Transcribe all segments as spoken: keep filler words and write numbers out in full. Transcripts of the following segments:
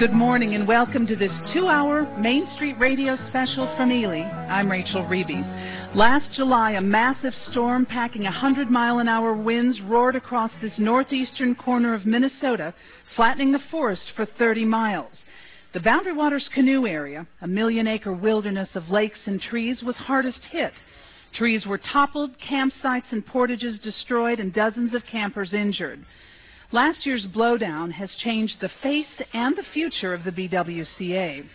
Good morning and welcome to this two-hour Main Street Radio special from Ely. I'm Rachel Reeby. Last July, a massive storm packing one hundred mile an hour winds roared across this northeastern corner of Minnesota, flattening the forest for thirty miles. The Boundary Waters Canoe area, a million-acre wilderness of lakes and trees, was hardest hit. Trees were toppled, campsites and portages destroyed, and dozens of campers injured. Last year's blowdown has changed the face and the future of the B W C A.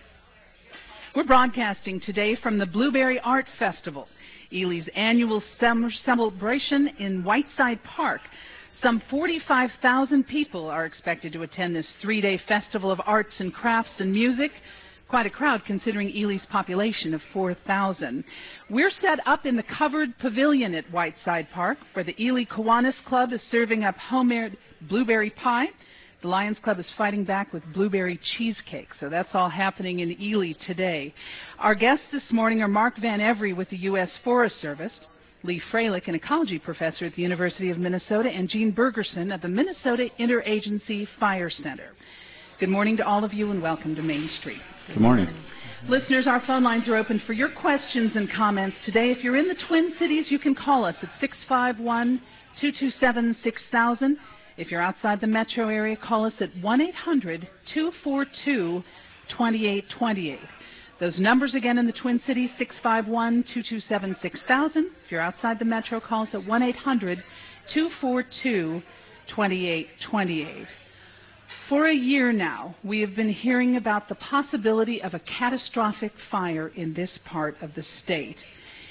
We're broadcasting today from the Blueberry Art Festival, Ely's annual summer celebration in Whiteside Park. Some forty-five thousand people are expected to attend this three-day festival of arts and crafts and music. Quite a crowd considering Ely's population of four thousand. We're set up in the covered pavilion at Whiteside Park, where the Ely Kiwanis Club is serving up homemade blueberry pie. The Lions Club is fighting back with blueberry cheesecake. So that's all happening in Ely today. Our guests this morning are Mark Van Every with the U S Forest Service, Lee Freilich, an ecology professor at the University of Minnesota, and Gene Bergerson of the Minnesota Interagency Fire Center. Good morning to all of you and welcome to Main Street. Good morning. Listeners, our phone lines are open for your questions and comments today. If you're in the Twin Cities, you can call us at six five one, two two seven, six thousand. If you're outside the metro area, call us at one eight hundred, two four two, two eight two eight. Those numbers again in the Twin Cities, six five one, two two seven, six thousand. If you're outside the metro, call us at one eight hundred, two four two, two eight two eight. For a year now, we have been hearing about the possibility of a catastrophic fire in this part of the state.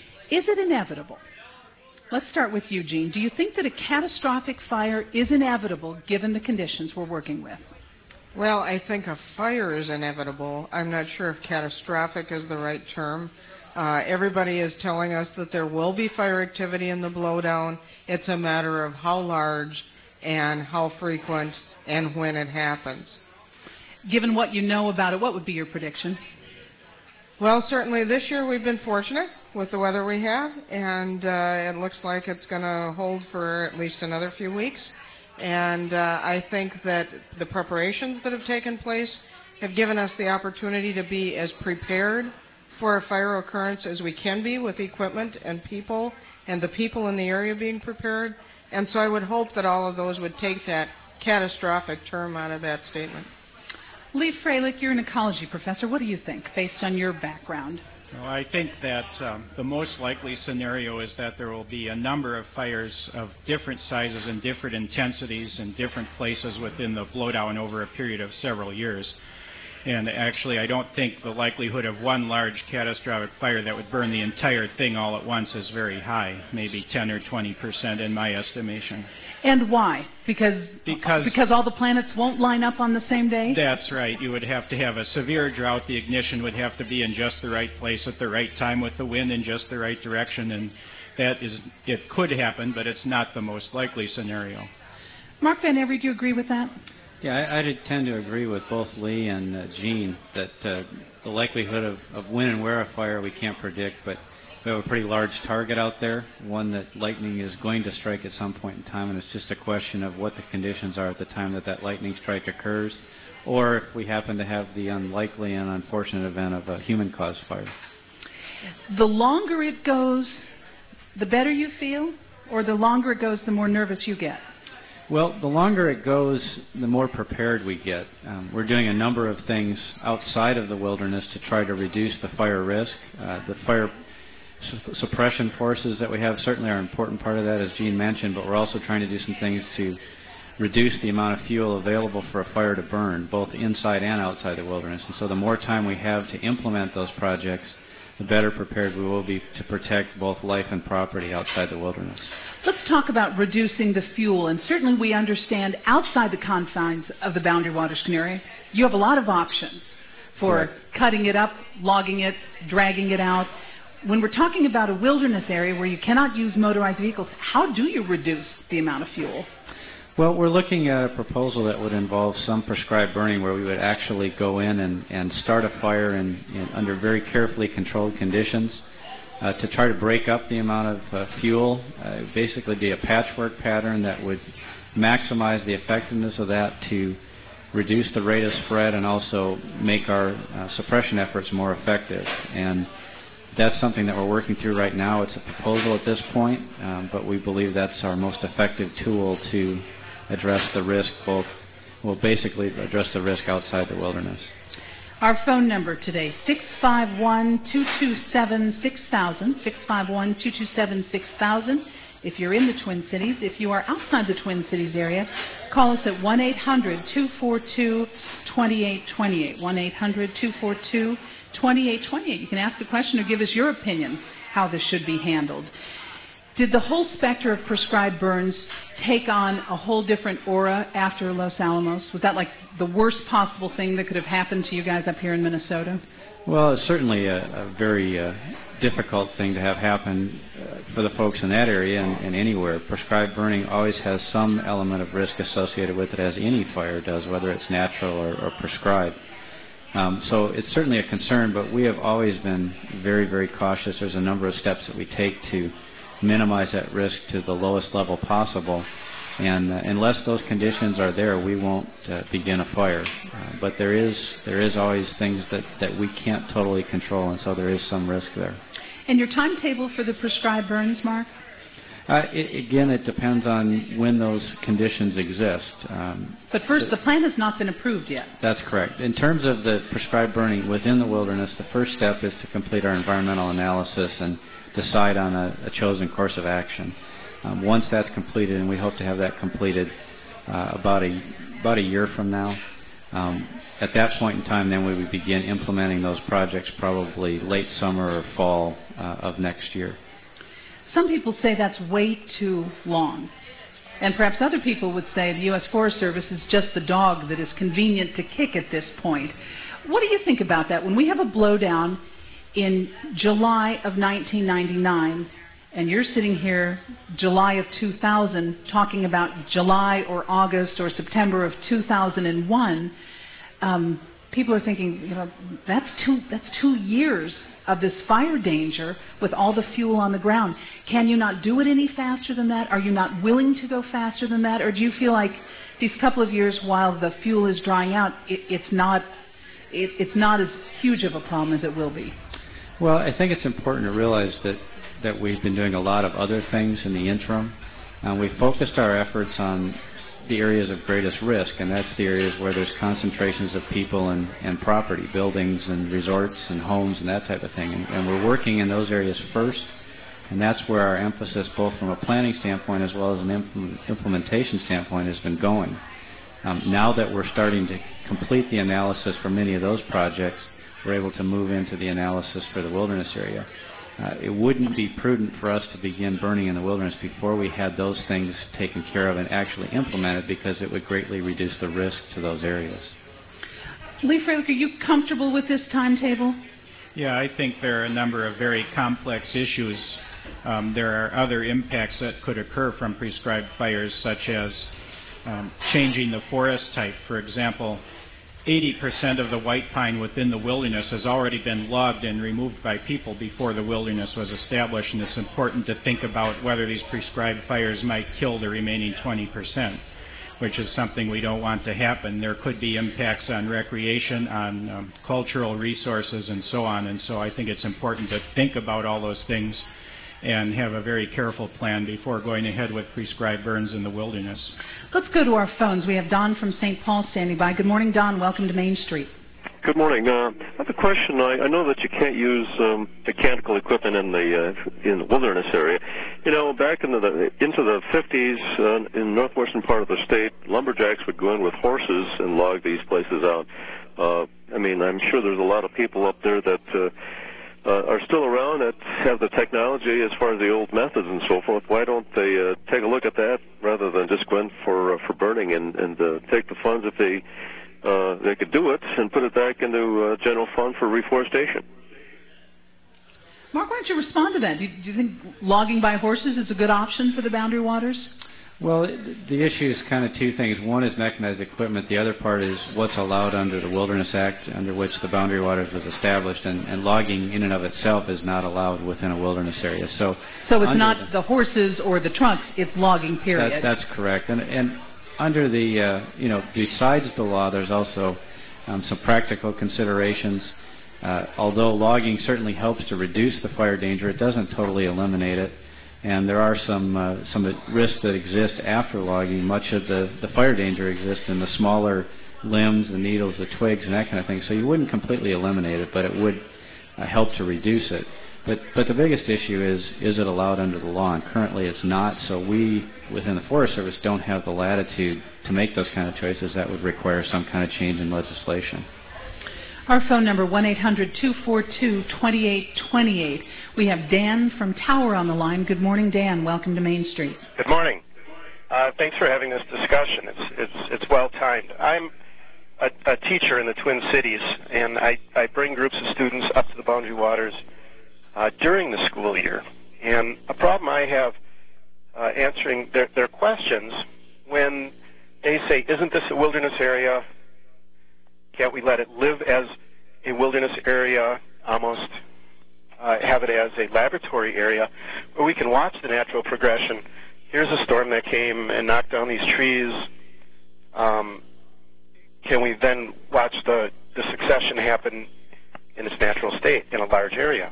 Is it inevitable? Let's start with you, Gene. Do you think that a catastrophic fire is inevitable given the conditions we're working with? Well, I think a fire is inevitable. I'm not sure if catastrophic is the right term. Uh, everybody is telling us that there will be fire activity in the blowdown. It's a matter of how large and how frequent and when it happens. Given what you know about it, what would be your prediction? Well, certainly this year we've been fortunate with the weather we have, and uh, it looks like it's going to hold for at least another few weeks. And uh, I think that the preparations that have taken place have given us the opportunity to be as prepared for a fire occurrence as we can be with equipment and people, and the people in the area being prepared. And so I would hope that all of those would take that catastrophic term out of that statement. Lee Freilich, you're an ecology professor. What do you think, based on your background? Well, I think that um, the most likely scenario is that there will be a number of fires of different sizes and different intensities in different places within the blowdown over a period of several years. And actually, I don't think the likelihood of one large catastrophic fire that would burn the entire thing all at once is very high, maybe ten or twenty percent in my estimation. And why? Because, because because all the planets won't line up on the same day? That's right. You would have to have a severe drought. The ignition would have to be in just the right place at the right time with the wind in just the right direction. And that is, it could happen, but it's not the most likely scenario. Mark Van Every, do you agree with that? Yeah, I, I tend to agree with both Lee and uh, Gene that uh, the likelihood of, of when and where a fire we can't predict, but we have a pretty large target out there, one that lightning is going to strike at some point in time, and it's just a question of what the conditions are at the time that that lightning strike occurs, or if we happen to have the unlikely and unfortunate event of a human-caused fire. The longer it goes, the better you feel, or the longer it goes, the more nervous you get? Well, the longer it goes, the more prepared we get. Um, we're doing a number of things outside of the wilderness to try to reduce the fire risk. Uh, the fire su- suppression forces that we have certainly are an important part of that, as Gene mentioned, but we're also trying to do some things to reduce the amount of fuel available for a fire to burn, both inside and outside the wilderness. And so the more time we have to implement those projects, the better prepared we will be to protect both life and property outside the wilderness. Let's talk about reducing the fuel, and certainly we understand outside the confines of the Boundary Waters Canoe area, you have a lot of options for Correct. Cutting it up, logging it, dragging it out. When we're talking about a wilderness area where you cannot use motorized vehicles, how do you reduce the amount of fuel? Well, we're looking at a proposal that would involve some prescribed burning where we would actually go in and, and start a fire in, in under very carefully controlled conditions uh, to try to break up the amount of uh, fuel, uh, basically be a patchwork pattern that would maximize the effectiveness of that to reduce the rate of spread and also make our uh, suppression efforts more effective. And that's something that we're working through right now. It's a proposal at this point, um, but we believe that's our most effective tool to address the risk, both, well, basically address the risk outside the wilderness. Our phone number today, six five one, two two seven, six thousand, six five one, two two seven, six thousand. If you're in the Twin Cities, if you are outside the Twin Cities area, call us at one eight hundred, two four two, two eight two eight, one eight hundred, two four two, two eight two eight. You can ask a question or give us your opinion how this should be handled. Did the whole specter of prescribed burns take on a whole different aura after Los Alamos? Was that like the worst possible thing that could have happened to you guys up here in Minnesota? Well, it's certainly a, a very uh, difficult thing to have happen uh, for the folks in that area and, and anywhere. Prescribed burning always has some element of risk associated with it, as any fire does, whether it's natural or, or prescribed. Um, so it's certainly a concern, but we have always been very, very cautious. There's a number of steps that we take to minimize that risk to the lowest level possible, and uh, unless those conditions are there, we won't uh, begin a fire. Uh, but there is there is always things that, that we can't totally control, and so there is some risk there. And your timetable for the prescribed burns, Mark? Uh, it, again, it depends on when those conditions exist. Um, but first, the plan has not been approved yet. That's correct. In terms of the prescribed burning within the wilderness, the first step is to complete our environmental analysis and decide on a, a chosen course of action. Um, once that's completed, and we hope to have that completed uh, about a about a year from now, um, at that point in time, then we would begin implementing those projects probably late summer or fall uh, of next year. Some people say that's way too long. And perhaps other people would say the U S Forest Service is just the dog that is convenient to kick at this point. What do you think about that? When we have a blowdown in July of nineteen ninety-nine, and you're sitting here July of two thousand talking about July or August or September of two thousand one, um, people are thinking, you know, that's two, that's two years of this fire danger with all the fuel on the ground. Can you not do it any faster than that? Are you not willing to go faster than that? Or do you feel like these couple of years while the fuel is drying out, it, it's not it, it's not as huge of a problem as it will be? Well, I think it's important to realize that, that we've been doing a lot of other things in the interim. Uh, we focused our efforts on the areas of greatest risk, and that's the areas where there's concentrations of people and, and property, buildings and resorts and homes and that type of thing. And, and we're working in those areas first, and that's where our emphasis, both from a planning standpoint as well as an implement, implementation standpoint, has been going. Um, now that we're starting to complete the analysis for many of those projects, we're able to move into the analysis for the wilderness area. Uh, it wouldn't be prudent for us to begin burning in the wilderness before we had those things taken care of and actually implemented, because it would greatly reduce the risk to those areas. Lee Freilich, are you comfortable with this timetable? Yeah, I think there are a number of very complex issues. Um, there are other impacts that could occur from prescribed fires, such as um, changing the forest type. For example, eighty percent of the white pine within the wilderness has already been logged and removed by people before the wilderness was established, and it's important to think about whether these prescribed fires might kill the remaining twenty percent, which is something we don't want to happen. There could be impacts on recreation, on um, cultural resources, and so on, and so I think it's important to think about all those things and have a very careful plan before going ahead with prescribed burns in the wilderness. Let's go to our phones. We have Don from Saint Paul standing by. Good morning, Don. Welcome to Main Street. Good morning. Uh, I have a question. I, I know that you can't use um, mechanical equipment in the uh, in the wilderness area. You know, back into the into the fifties, uh, in the northwestern part of the state, lumberjacks would go in with horses and log these places out. Uh, I mean, I'm sure there's a lot of people up there that uh, uh, are still around that have the technology as far as the old methods and so forth. Why don't they uh, take a look at that rather than just go in for uh, for burning and and uh, take the funds if they uh, they could do it and put it back into uh, general fund for reforestation? Mark, why don't you respond to that? Do you, do you think logging by horses is a good option for the Boundary Waters? Well, the issue is kind of two things. One is mechanized equipment. The other part is what's allowed under the Wilderness Act, under which the Boundary Waters was established, and, and logging in and of itself is not allowed within a wilderness area. So, so it's not the, the horses or the trucks, it's logging, period. That, that's correct. And, and under the, uh, you know, besides the law, there's also um, some practical considerations. Uh, although logging certainly helps to reduce the fire danger, it doesn't totally eliminate it. And there are some uh, some risks that exist after logging. Much of the, the fire danger exists in the smaller limbs, the needles, the twigs, and that kind of thing. So you wouldn't completely eliminate it, but it would uh, help to reduce it. But but the biggest issue is, is it allowed under the law? And currently it's not. So we, within the Forest Service, don't have the latitude to make those kind of choices. That would require some kind of change in legislation. Our phone number, one eight hundred two four two two eight two eight. We have Dan from Tower on the line. Good morning, Dan. Welcome to Main Street. Good morning. Uh, thanks for having this discussion. It's it's it's well timed. I'm a, a teacher in the Twin Cities, and I, I bring groups of students up to the Boundary Waters uh, during the school year. And a problem I have uh, answering their, their questions when they say, "Isn't this a wilderness area? Can't we let it live as a wilderness area, almost uh, have it as a laboratory area where we can watch the natural progression? Here's a storm that came and knocked down these trees. Um, can we then watch the, the succession happen in its natural state in a large area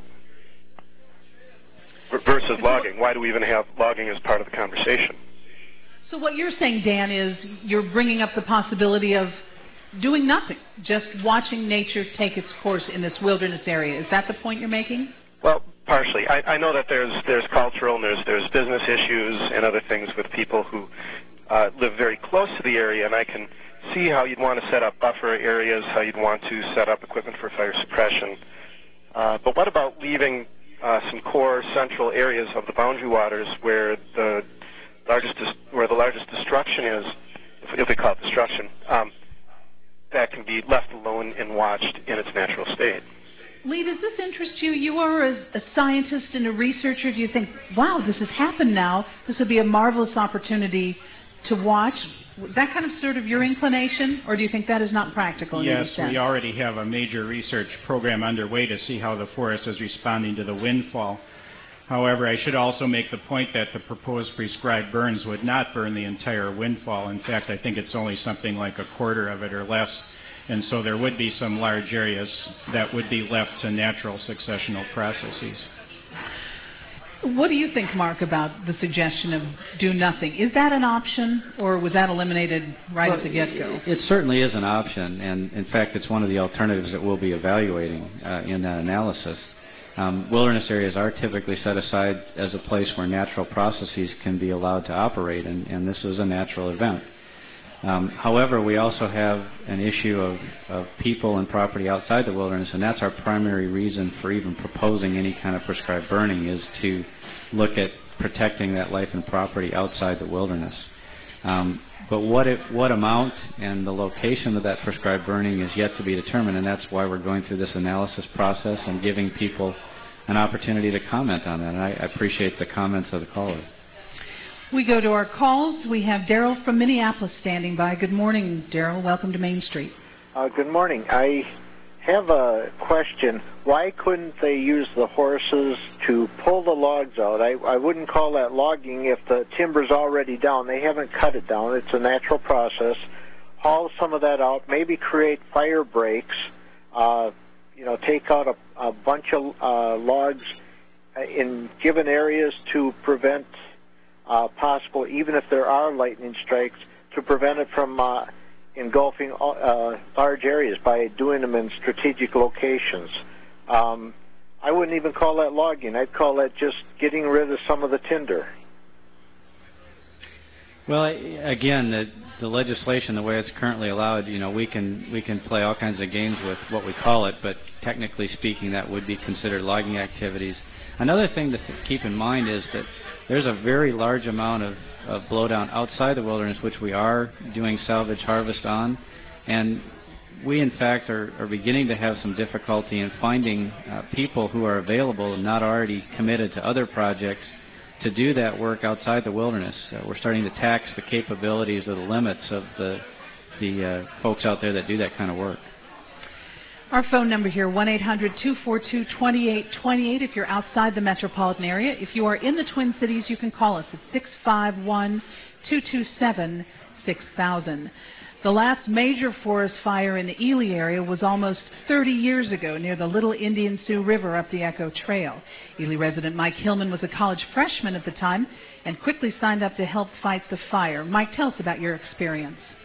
versus logging? Why do we even have logging as part of the conversation?" So what you're saying, Dan, is you're bringing up the possibility of doing nothing, just watching nature take its course in this wilderness area. Is that the point you're making? Well, partially. I, I know that there's there's cultural and there's there's business issues and other things with people who uh, live very close to the area, and I can see how you'd want to set up buffer areas, how you'd want to set up equipment for fire suppression. Uh, but what about leaving uh, some core central areas of the Boundary Waters where the largest where the largest destruction is, if, if we call it destruction? Um, that can be left alone and watched in its natural state. Lee, does this interest you? You are a, a scientist and a researcher. Do you think, wow, this has happened now, this would be a marvelous opportunity to watch? That kind of sort of your inclination, or do you think that is not practical in any sense? Yes, we already have a major research program underway to see how the forest is responding to the windfall. However, I should also make the point that the proposed prescribed burns would not burn the entire windfall. In fact, I think it's only something like a quarter of it or less. And so there would be some large areas that would be left to natural successional processes. What do you think, Mark, about the suggestion of do nothing? Is that an option, or was that eliminated right well, at the get-go? It certainly is an option, and in fact, it's one of the alternatives that we'll be evaluating uh, in that analysis. Um, wilderness areas are typically set aside as a place where natural processes can be allowed to operate, and, and this is a natural event. Um, however, we also have an issue of, of people and property outside the wilderness, and that's our primary reason for even proposing any kind of prescribed burning, is to look at protecting that life and property outside the wilderness. Um, but what, it, what amount and the location of that prescribed burning is yet to be determined, and that's why we're going through this analysis process and giving people an opportunity to comment on that. And I, I appreciate the comments of the caller. We go to our calls. We have Daryl from Minneapolis standing by. Good morning, Daryl. Welcome to Main Street. Uh, good morning. I have a question. Why couldn't they use the horses to pull the logs out? I, I wouldn't call that logging if the timber's already down. They haven't cut it down. It's a natural process. Haul some of that out, maybe create fire breaks, uh, you know, take out a, a bunch of uh, logs in given areas to prevent uh, possible, even if there are lightning strikes, to prevent it from uh, engulfing uh, large areas by doing them in strategic locations. Um, I wouldn't even call that logging. I'd call that just getting rid of some of the tinder. Well, again, the, the legislation, the way it's currently allowed, you know, we can we can play all kinds of games with what we call it, but technically speaking, that would be considered logging activities. Another thing to th- keep in mind is that there's a very large amount of, of blowdown outside the wilderness, which we are doing salvage harvest on, and we, in fact, are, are beginning to have some difficulty in finding uh, people who are available and not already committed to other projects to do that work outside the wilderness. Uh, we're starting to tax the capabilities or the limits of the, the uh, folks out there that do that kind of work. Our phone number here, one eight hundred two four two two eight two eight if you're outside the metropolitan area. If you are in the Twin Cities, you can call us at six five one two two seven six thousand. The last major forest fire in the Ely area was almost thirty years ago near the Little Indian Sioux River up the Echo Trail. Ely resident Mike Hillman was a college freshman at the time and quickly signed up to help fight the fire. Mike, tell us about your experience.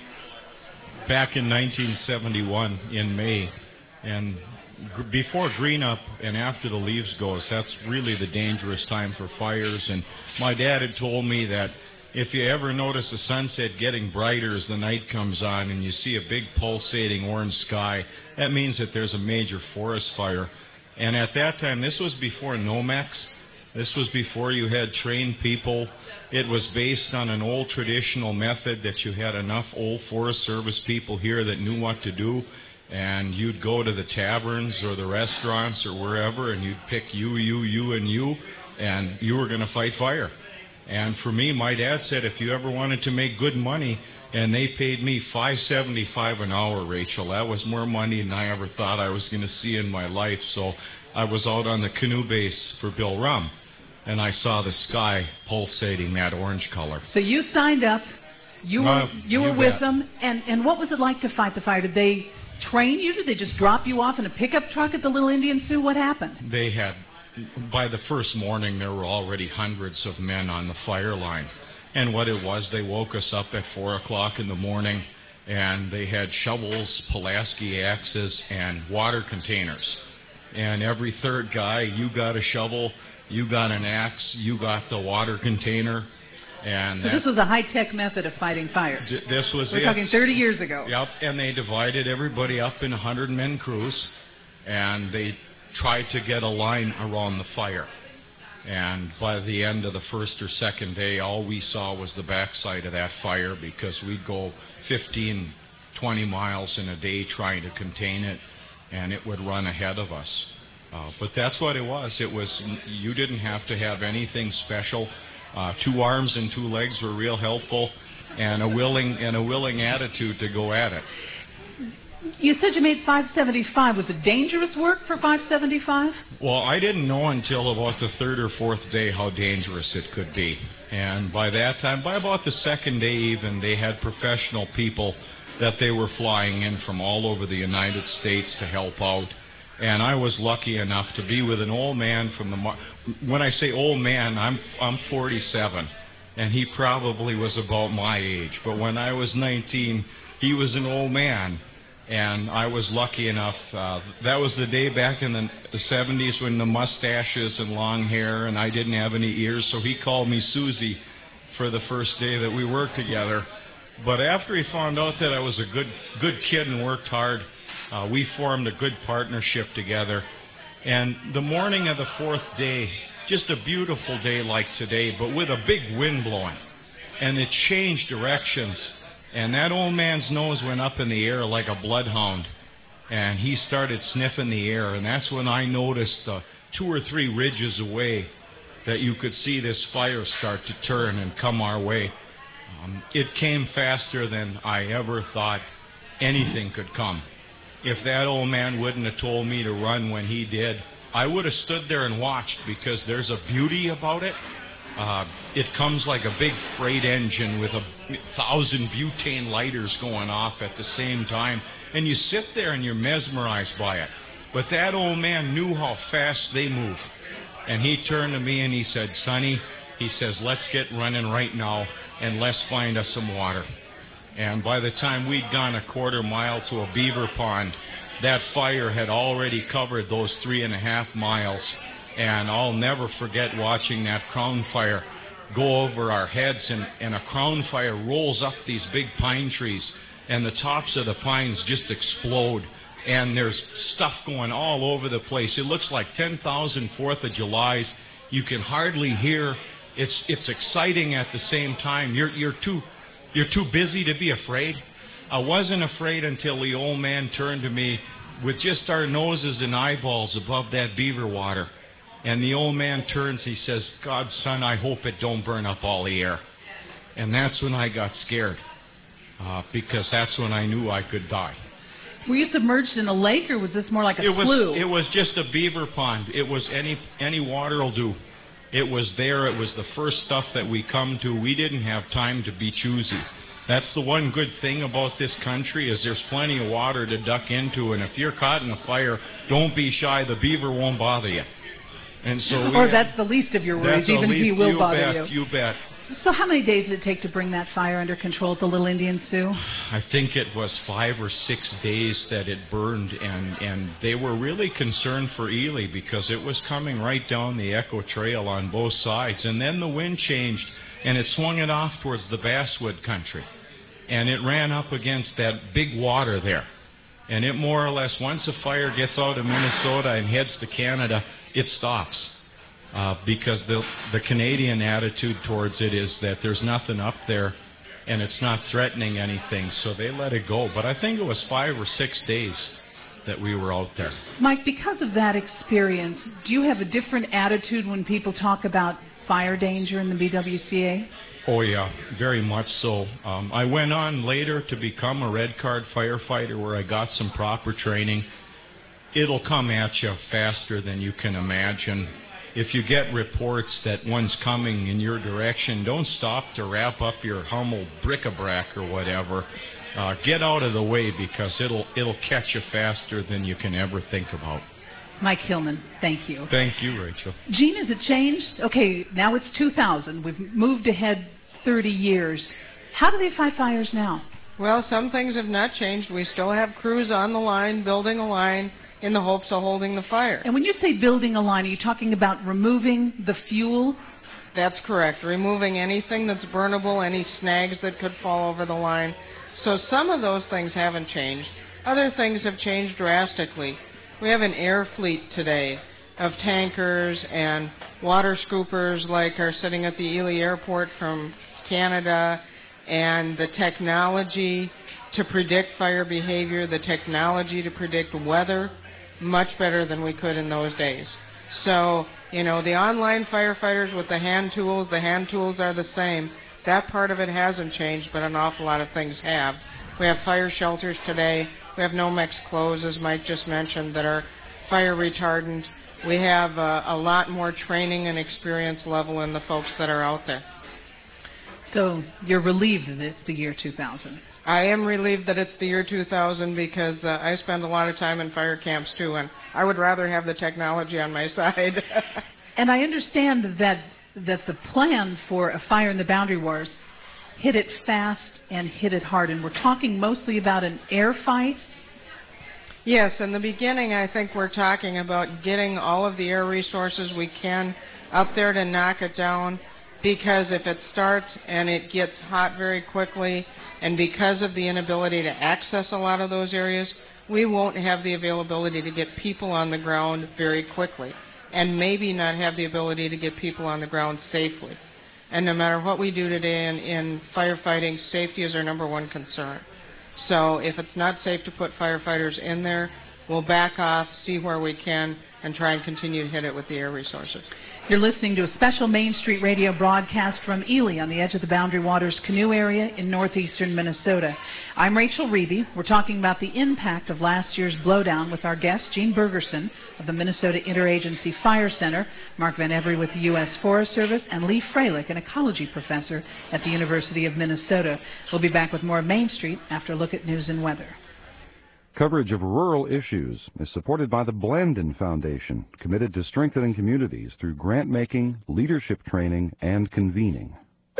Back in nineteen seventy-one in May, and g- before green up and after the leaves goes, that's really the dangerous time for fires. And my dad had told me that if you ever notice the sunset getting brighter as the night comes on and you see a big pulsating orange sky, that means that there's a major forest fire. And at that time, this was before NOMEX. This was before you had trained people. It was based on an old traditional method that you had enough old Forest Service people here that knew what to do, and you'd go to the taverns or the restaurants or wherever, and you'd pick you, you, you, and you, and you were going to fight fire. And for me, my dad said if you ever wanted to make good money, and they paid me five seventy-five an hour, Rachel. That was more money than I ever thought I was going to see in my life. So I was out on the canoe base for Bill Rum, and I saw the sky pulsating that orange color. So you signed up, you were, Uh, you were you with bet. them, and, and what was it like to fight the fire? Did they train you? Did they just drop you off in a pickup truck at the Little Indian Sioux? What happened? They had, by the first morning, there were already hundreds of men on the fire line. And what it was, they woke us up at four o'clock in the morning, and they had shovels, Pulaski axes, and water containers. And every third guy, you got a shovel, you got an axe, you got the water container. And So this was a high-tech method of fighting fires. d- this was We're it. talking thirty years ago. Yep, and they divided everybody up in hundred-men crews, and they tried to get a line around the fire. And by the end of the first or second day, all we saw was the backside of that fire, because we'd go fifteen, twenty miles in a day trying to contain it, and it would run ahead of us. Uh, but that's what it was. It was, you didn't have to have anything special. Uh, two arms and two legs were real helpful, and a willing and a willing attitude to go at it. You said you made five seventy-five. Was it dangerous work for five seventy-five? Well, I didn't know until about the third or fourth day how dangerous it could be. And by that time, by about the second day even, they had professional people that they were flying in from all over the United States to help out. And I was lucky enough to be with an old man from the... Mar- when I say old man, I'm I'm forty-seven, and he probably was about my age. But when I was nineteen, he was an old man. And I was lucky enough, uh, that was the day back in the, the seventies when the mustaches and long hair, and I didn't have any ears, so he called me Susie for the first day that we worked together. But after he found out that I was a good good kid and worked hard, uh, we formed a good partnership together. And the morning of the fourth day, just a beautiful day like today, but with a big wind blowing, and it changed directions. And that old man's nose went up in the air like a bloodhound, and he started sniffing the air, and that's when I noticed uh, two or three ridges away that you could see this fire start to turn and come our way. Um, it came faster than I ever thought anything could come. If that old man wouldn't have told me to run when he did, I would have stood there and watched, because there's a beauty about it. Uh, it comes like a big freight engine with a thousand butane lighters going off at the same time, and you sit there and you're mesmerized by it. But that old man knew how fast they move, and he turned to me and he said, "Sonny," he says, "let's get running right now, and let's find us some water." And by the time we'd gone a quarter mile to a beaver pond, that fire had already covered those three and a half miles. And I'll never forget watching that crown fire go over our heads, and, and a crown fire rolls up these big pine trees, and the tops of the pines just explode, and there's stuff going all over the place. It looks like ten thousand Fourth of Julys. You can hardly hear. It's it's exciting at the same time. You're you're too you're too busy to be afraid. I wasn't afraid until the old man turned to me with just our noses and eyeballs above that beaver water. And the old man turns, he says, "God, son, I hope it don't burn up all the air." And that's when I got scared, uh, because that's when I knew I could die. Were you submerged in a lake, or was this more like a It was, slough? it was just a beaver pond. It was any any water will do. It was there. It was the first stuff that we come to. We didn't have time to be choosy. That's the one good thing about this country is there's plenty of water to duck into, and if you're caught in a fire, don't be shy. The beaver won't bother you. And so we or have, that's the least of your worries, that's even least, if he will you bother bet, you. You bet. So how many days did it take to bring that fire under control at the Little Indian Sioux? I think it was five or six days that it burned, and, and they were really concerned for Ely because it was coming right down the Echo Trail on both sides. And then the wind changed, and it swung it off towards the Basswood country. And it ran up against that big water there. And it more or less, once a fire gets out of Minnesota and heads to Canada, it stops. Uh, because the the Canadian attitude towards it is that there's nothing up there and it's not threatening anything, so they let it go. But I think it was five or six days that we were out there. Mike, because of that experience, do you have a different attitude when people talk about fire danger in the B W C A? Oh, yeah, very much so. Um, I went on later to become a red card firefighter where I got some proper training. It'll come at you faster than you can imagine. If you get reports that one's coming in your direction, don't stop to wrap up your Hummel bric-a-brac or whatever. Uh, get out of the way because it'll it'll catch you faster than you can ever think about. Mike Hillman, thank you. Thank you, Rachel. Gene, has it changed? Okay, now it's two thousand. We've moved ahead thirty years. How do they fight fires now? Well, some things have not changed. We still have crews on the line, building a line, in the hopes of holding the fire. And when you say building a line, are you talking about removing the fuel? That's correct. Removing anything that's burnable, any snags that could fall over the line. So some of those things haven't changed. Other things have changed drastically. We have an air fleet today of tankers and water scoopers like are sitting at the Ely Airport from Canada, and the technology to predict fire behavior, the technology to predict weather, much better than we could in those days. So, you know, the online firefighters with the hand tools, the hand tools are the same. That part of it hasn't changed, but an awful lot of things have. We have fire shelters today. We have Nomex clothes, as Mike just mentioned, that are fire retardant. We have uh, a lot more training and experience level in the folks that are out there. So you're relieved that it's the year two thousand. I am relieved that it's the year two thousand because uh, I spend a lot of time in fire camps too, and I would rather have the technology on my side. And I understand that that the plan for a fire in the Boundary Waters, hit it fast and hit it hard. And we're talking mostly about an air fight. Yes, in the beginning I think we're talking about getting all of the air resources we can up there to knock it down, because if it starts and it gets hot very quickly, and because of the inability to access a lot of those areas, we won't have the availability to get people on the ground very quickly, and maybe not have the ability to get people on the ground safely. And no matter what we do today in, in firefighting, safety is our number one concern. So if it's not safe to put firefighters in there, we'll back off, see where we can, and try and continue to hit it with the air resources. You're listening to a special Main Street Radio broadcast from Ely on the edge of the Boundary Waters canoe area in northeastern Minnesota. I'm Rachel Reeby. We're talking about the impact of last year's blowdown with our guest, Gene Bergerson of the Minnesota Interagency Fire Center, Mark Van Every with the U S Forest Service, and Lee Freilich, an ecology professor at the University of Minnesota. We'll be back with more of Main Street after a look at news and weather. Coverage of rural issues is supported by the Blandin Foundation, committed to strengthening communities through grant-making, leadership training, and convening.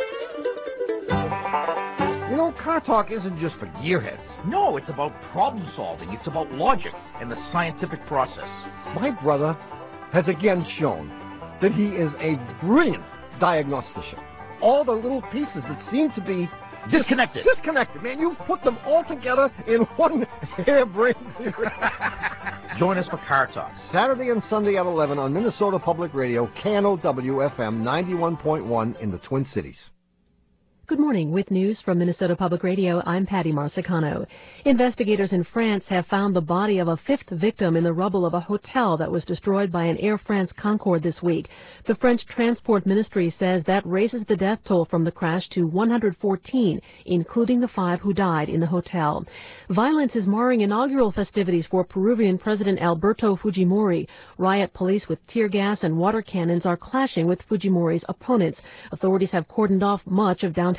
You know, Car Talk isn't just for gearheads. No, it's about problem solving. It's about logic and the scientific process. My brother has again shown that he is a brilliant diagnostician. All the little pieces that seem to be Disconnected. Dis- disconnected, man. You've put them all together in one harebrained theory. Join us for Car Talk. Saturday and Sunday at eleven on Minnesota Public Radio, K N O W F M ninety-one point one in the Twin Cities. Good morning. With news from Minnesota Public Radio, I'm Patty Marsicano. Investigators in France have found the body of a fifth victim in the rubble of a hotel that was destroyed by an Air France Concorde this week. The French Transport Ministry says that raises the death toll from the crash to one hundred fourteen, including the five who died in the hotel. Violence is marring inaugural festivities for Peruvian President Alberto Fujimori. Riot police with tear gas and water cannons are clashing with Fujimori's opponents. Authorities have cordoned off much of downtown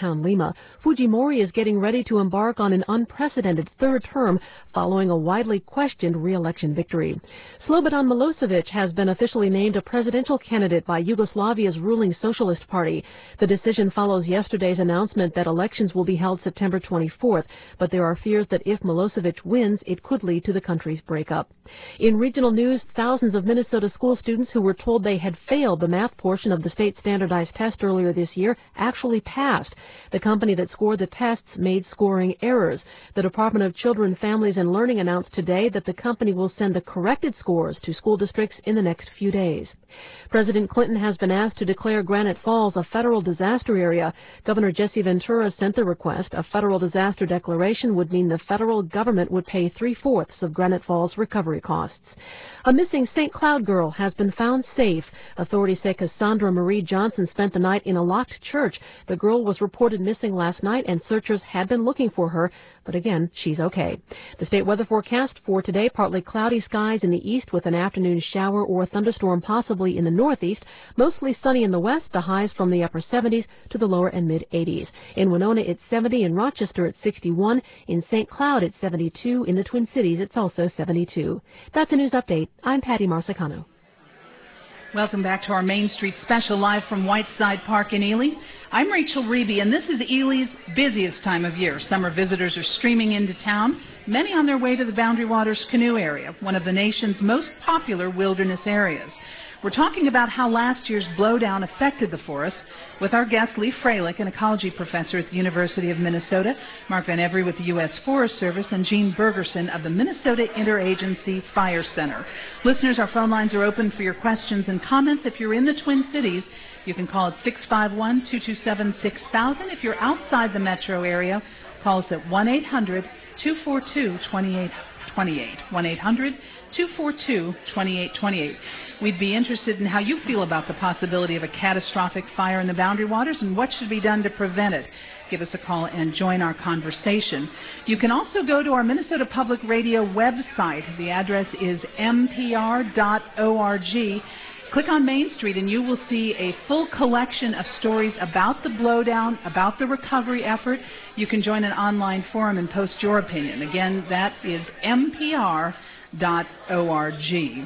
downtown Lima. Fujimori is getting ready to embark on an unprecedented third term following a widely questioned re-election victory. Slobodan Milosevic has been officially named a presidential candidate by Yugoslavia's ruling Socialist Party. The decision follows yesterday's announcement that elections will be held September twenty-fourth, but there are fears that if Milosevic wins, it could lead to the country's breakup. In regional news, thousands of Minnesota school students who were told they had failed the math portion of the state standardized test earlier this year actually passed. The company that scored the tests made scoring errors. The Department of Children, Families, and Learning announced today that the company will send the corrected scores to school districts in the next few days. President Clinton has been asked to declare Granite Falls a federal disaster area. Governor Jesse Ventura sent the request. A federal disaster declaration would mean the federal government would pay three-fourths of Granite Falls' recovery costs. A missing Saint Cloud girl has been found safe. Authorities say Cassandra Marie Johnson spent the night in a locked church. The girl was reported missing last night, and searchers had been looking for her. But again, she's okay. The state weather forecast for today, partly cloudy skies in the east with an afternoon shower or thunderstorm possibly in the northeast. Mostly sunny in the west, the highs from the upper seventies to the lower and mid eighties. In Winona, it's seventy. In Rochester, it's sixty-one. In Saint Cloud, it's seventy-two. In the Twin Cities, it's also seventy-two. That's a news update. I'm Patty Marsicano. Welcome back to our Main Street special live from Whiteside Park in Ely. I'm Rachel Reeby, and this is Ely's busiest time of year. Summer visitors are streaming into town, many on their way to the Boundary Waters Canoe Area, one of the nation's most popular wilderness areas. We're talking about how last year's blowdown affected the forest with our guest Lee Freilich, an ecology professor at the University of Minnesota, Mark Van Every with the U S Forest Service, and Jean Bergerson of the Minnesota Interagency Fire Center. Listeners, our phone lines are open for your questions and comments. If you're in the Twin Cities, you can call at six five one, two two seven, six thousand. If you're outside the metro area, call us at one eight hundred, two four two, two eight two eight, one eight hundred, two four two, two eight two eight. We'd be interested in how you feel about the possibility of a catastrophic fire in the Boundary Waters and what should be done to prevent it. Give us a call and join our conversation. You can also go to our Minnesota Public Radio website. The address is m p r dot org. Click on Main Street and you will see a full collection of stories about the blowdown, about the recovery effort. You can join an online forum and post your opinion. Again, that is m p r dot org.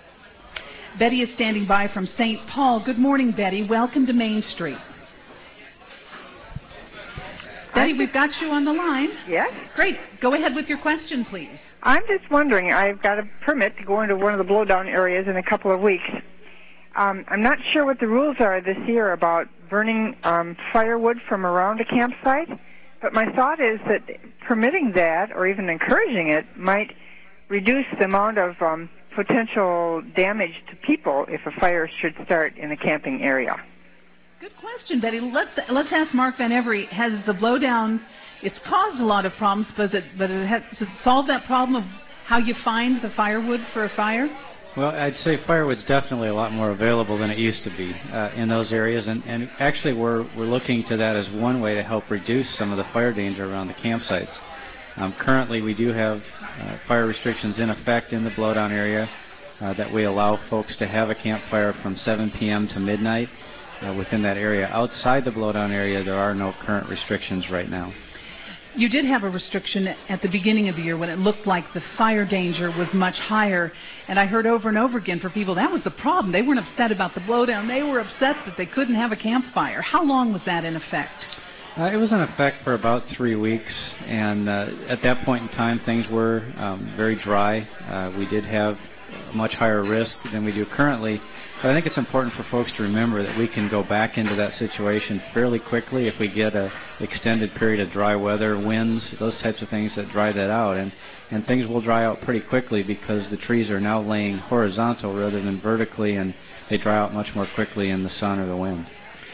Betty is standing by from Saint Paul. Good morning, Betty. Welcome to Main Street. Betty, we've got you on the line. Yes. Great. Go ahead with your question, please. I'm just wondering, I've got a permit to go into one of the blowdown areas in a couple of weeks. Um, I'm not sure what the rules are this year about burning um, firewood from around a campsite, but my thought is that permitting that or even encouraging it might reduce the amount of um, potential damage to people if a fire should start in a camping area. Good question, Betty. Let's let's ask Mark Van Every. Has the blowdown, it's caused a lot of problems, but it, but it has, has it solved that problem of how you find the firewood for a fire? Well, I'd say firewood's definitely a lot more available than it used to be uh, in those areas, and, and actually we're we're looking to that as one way to help reduce some of the fire danger around the campsites. Um, currently, we do have uh, fire restrictions in effect in the blowdown area uh, that we allow folks to have a campfire from seven p m to midnight uh, within that area. Outside the blowdown area, there are no current restrictions right now. You did have a restriction at the beginning of the year when it looked like the fire danger was much higher, and I heard over and over again for people that was the problem. They weren't upset about the blowdown. They were upset that they couldn't have a campfire. How long was that in effect? Uh, it was in effect for about three weeks, and uh, at that point in time, things were um, very dry. Uh, we did have a much higher risk than we do currently, but I think it's important for folks to remember that we can go back into that situation fairly quickly if we get an extended period of dry weather, winds, those types of things that dry that out, and, and things will dry out pretty quickly because the trees are now laying horizontal rather than vertically, and they dry out much more quickly in the sun or the wind.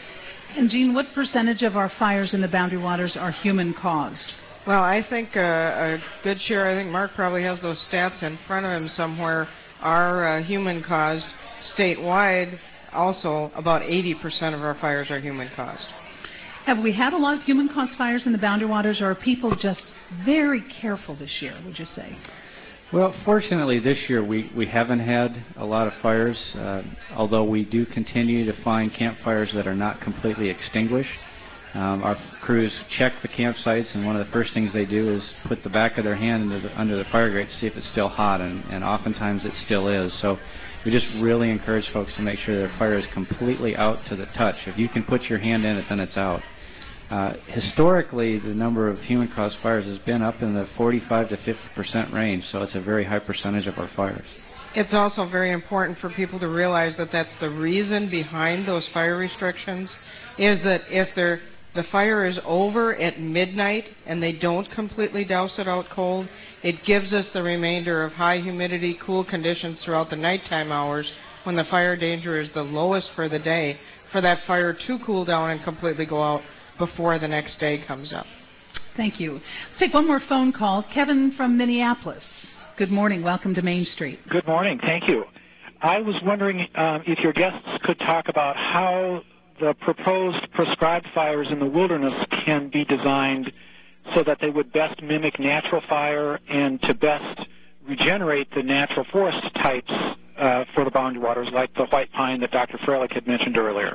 And Jean, what percentage of our fires in the Boundary Waters are human-caused? Well, I think uh, a good share, I think Mark probably has those stats in front of him somewhere, are uh, human-caused. Statewide, also, about eighty percent of our fires are human-caused. Have we had a lot of human-caused fires in the Boundary Waters, or are people just very careful this year, would you say? Well, fortunately, this year we, we haven't had a lot of fires, uh, although we do continue to find campfires that are not completely extinguished. Um, our crews check the campsites, and one of the first things they do is put the back of their hand into the, under the fire grate to see if it's still hot, and, and oftentimes it still is. So we just really encourage folks to make sure their fire is completely out to the touch. If you can put your hand in it, then it's out. Uh, historically, the number of human-caused fires has been up in the forty-five to fifty percent range, so it's a very high percentage of our fires. It's also very important for people to realize that that's the reason behind those fire restrictions, is that if they're, the fire is over at midnight and they don't completely douse it out cold, it gives us the remainder of high humidity, cool conditions throughout the nighttime hours when the fire danger is the lowest for the day, for that fire to cool down and completely go out before the next day comes up. Thank you. Let's take one more phone call. Kevin from Minneapolis. Good morning. Welcome to Main Street. Good morning. Thank you. I was wondering um, if your guests could talk about how the proposed prescribed fires in the wilderness can be designed so that they would best mimic natural fire and to best regenerate the natural forest types uh, for the boundary waters, like the white pine that Doctor Freilich had mentioned earlier.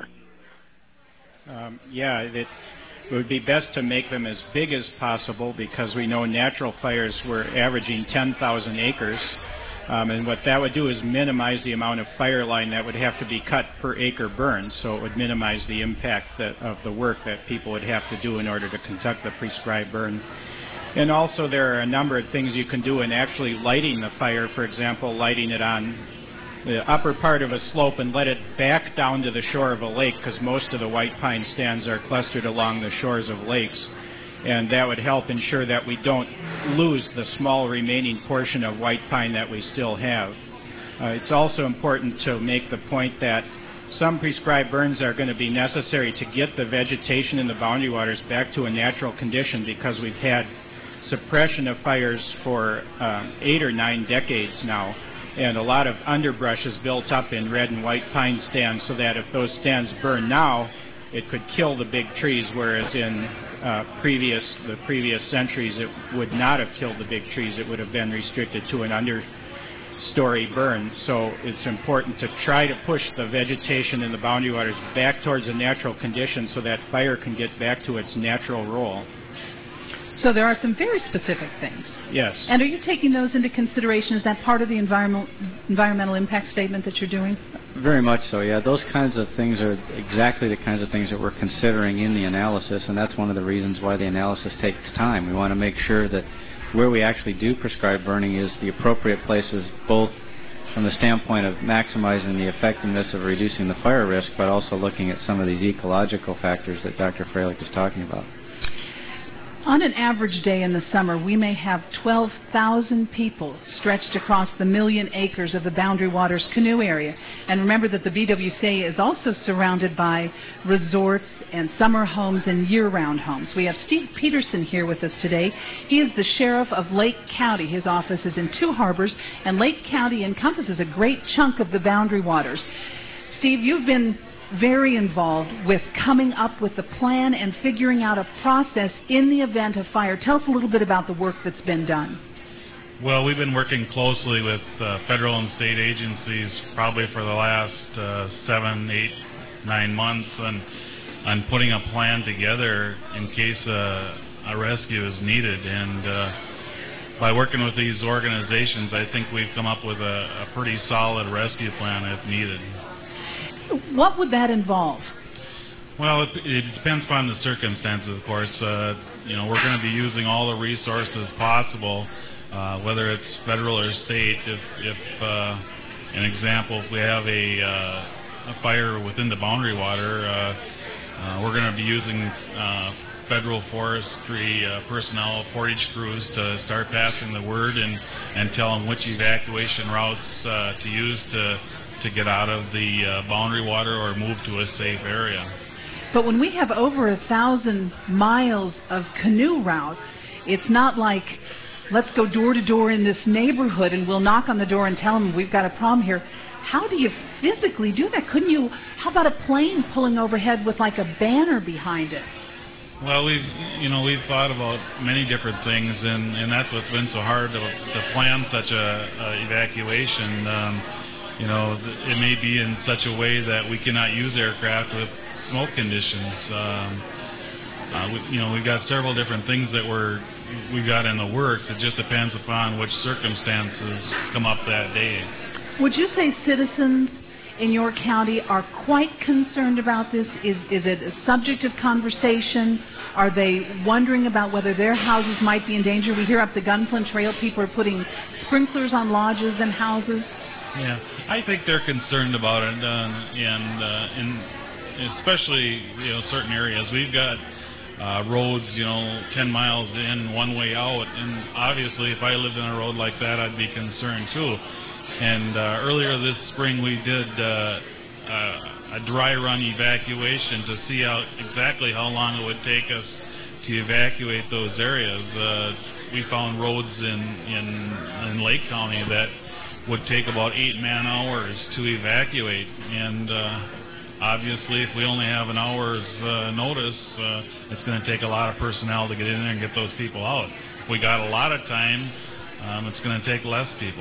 Um, yeah, it, it would be best to make them as big as possible, because we know natural fires were averaging ten thousand acres. Um, and what that would do is minimize the amount of fire line that would have to be cut per acre burned, so it would minimize the impact that, of the work that people would have to do in order to conduct the prescribed burn. And also there are a number of things you can do in actually lighting the fire. For example, lighting it on the upper part of a slope and let it back down to the shore of a lake, because most of the white pine stands are clustered along the shores of lakes. And that would help ensure that we don't lose the small remaining portion of white pine that we still have. Uh, it's also important to make the point that some prescribed burns are going to be necessary to get the vegetation in the boundary waters back to a natural condition, because we've had suppression of fires for uh, eight or nine decades now, and a lot of underbrush is built up in red and white pine stands, so that if those stands burn now, it could kill the big trees, whereas in uh, previous the previous centuries it would not have killed the big trees. It would have been restricted to an understory burn. So it's important to try to push the vegetation in the boundary waters back towards a natural condition so that fire can get back to its natural role. So there are some very specific things. Yes. And are you taking those into consideration? Is that part of the environmental environmental impact statement that you're doing? Very much so, yeah. Those kinds of things are exactly the kinds of things that we're considering in the analysis, and that's one of the reasons why the analysis takes time. We want to make sure that where we actually do prescribe burning is the appropriate places, both from the standpoint of maximizing the effectiveness of reducing the fire risk, but also looking at some of these ecological factors that Doctor Freilich was talking about. On an average day in the summer, we may have twelve thousand people stretched across the million acres of the Boundary Waters canoe area. And remember that the B W C A is also surrounded by resorts and summer homes and year-round homes. We have Steve Peterson here with us today. He is the sheriff of Lake County. His office is in Two Harbors, and Lake County encompasses a great chunk of the Boundary Waters. Steve, you've been very involved with coming up with a plan and figuring out a process in the event of fire. Tell us a little bit about the work that's been done. Well, we've been working closely with uh, federal and state agencies probably for the last uh, seven, eight, nine months on, on putting a plan together in case uh, a rescue is needed. And uh, by working with these organizations, I think we've come up with a, a pretty solid rescue plan if needed. What would that involve? Well, it, it depends upon the circumstances, of course. Uh, you know, we're going to be using all the resources possible, uh, whether it's federal or state. If, if uh, an example, if we have a, uh, a fire within the boundary water, uh, uh, we're going to be using uh, federal forestry uh, personnel, portage crews, to start passing the word and, and tell them which evacuation routes uh, to use to to get out of the uh, boundary water or move to a safe area. But when we have over a thousand miles of canoe routes, it's not like, let's go door to door in this neighborhood and we'll knock on the door and tell them we've got a problem here. How do you physically do that? Couldn't you, how about a plane pulling overhead with like a banner behind it? Well, we've, you know, we've thought about many different things, and, and that's what's been so hard to, to plan such a, a evacuation. Um, You know, it may be in such a way that we cannot use aircraft with smoke conditions. Um, uh, we, you know, we've got several different things that we're we've got in the works. It just depends upon which circumstances come up that day. Would you say citizens in your county are quite concerned about this? Is is it a subject of conversation? Are they wondering about whether their houses might be in danger? We hear up the Gunflint Trail people are putting sprinklers on lodges and houses. Yeah, I think they're concerned about it, uh, and uh, in especially you know certain areas. We've got uh, roads, you know, ten miles in, one way out, and obviously, if I lived on a road like that, I'd be concerned too. And uh, earlier this spring, we did uh, uh, a dry run evacuation to see how exactly how long it would take us to evacuate those areas. Uh, we found roads in, in in Lake County that would take about eight man hours to evacuate, and uh, obviously if we only have an hour's uh, notice, uh, it's going to take a lot of personnel to get in there and get those people out. If we got a lot of time, um, it's going to take less people.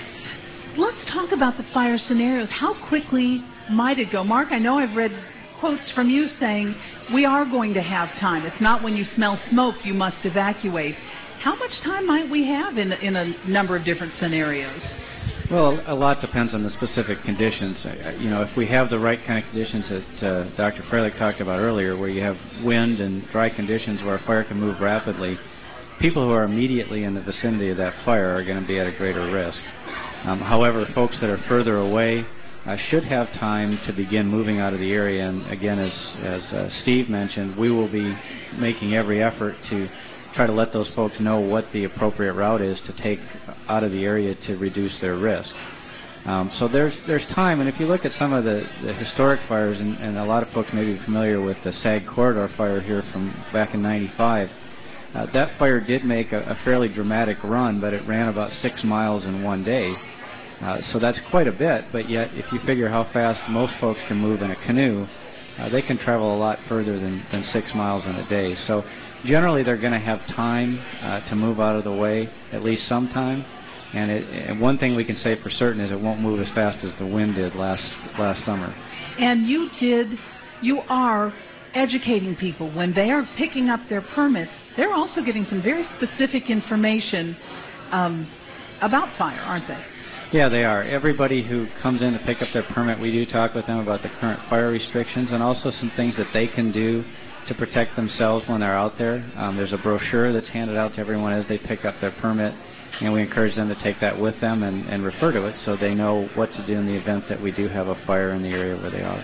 Let's talk about the fire scenarios. How quickly might it go? Mark, I know I've read quotes from you saying we are going to have time. It's not when you smell smoke you must evacuate. How much time might we have in, in a number of different scenarios? Well, a lot depends on the specific conditions. You know, if we have the right kind of conditions that uh, Doctor Freilich talked about earlier, where you have wind and dry conditions where a fire can move rapidly, people who are immediately in the vicinity of that fire are going to be at a greater risk. Um, however, folks that are further away uh, should have time to begin moving out of the area. And again, as, as uh, Steve mentioned, we will be making every effort to try to let those folks know what the appropriate route is to take out of the area to reduce their risk. Um, so there's there's time, and if you look at some of the, the historic fires, and, and a lot of folks may be familiar with the Sag Corridor fire here from back in ninety-five, uh, that fire did make a, a fairly dramatic run, but it ran about six miles in one day. Uh, so that's quite a bit, but yet if you figure how fast most folks can move in a canoe, uh, they can travel a lot further than, than six miles in a day. So generally they're going to have time uh, to move out of the way, at least some time. And, it, and one thing we can say for certain is it won't move as fast as the wind did last last summer. And you did, you are educating people. When they are picking up their permits, they're also getting some very specific information um, about fire, aren't they? Yeah, they are. Everybody who comes in to pick up their permit, we do talk with them about the current fire restrictions and also some things that they can do to protect themselves when they're out there. Um, there's a brochure that's handed out to everyone as they pick up their permit, and we encourage them to take that with them and, and refer to it so they know what to do in the event that we do have a fire in the area where they are.